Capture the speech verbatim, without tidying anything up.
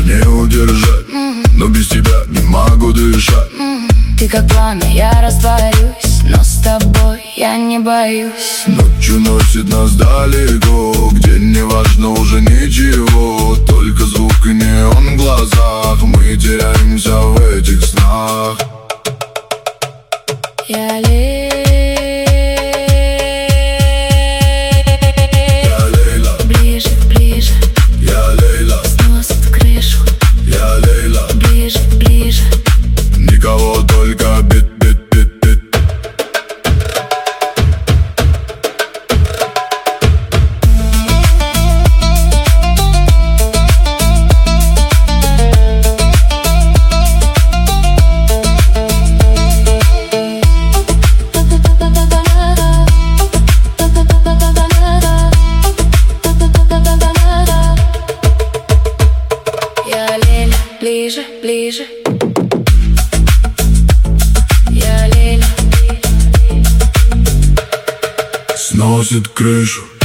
не удержать, но без тебя не могу дышать. Ты как пламя, я растворюсь, но с тобой я не боюсь. Ночью носит нас далеко, где не важно уже ничего, только звук и неон в глазах. Мы теряемся в этих снах. Я Лейла, Я Лейла, ближе, ближе, я Лейла, сносит крышу. я Лейла, Ближе, ближе, никого, только бит, бит, бит, бит. я Лейла, ближе, ближе. Я Лейла, Сносит крышу.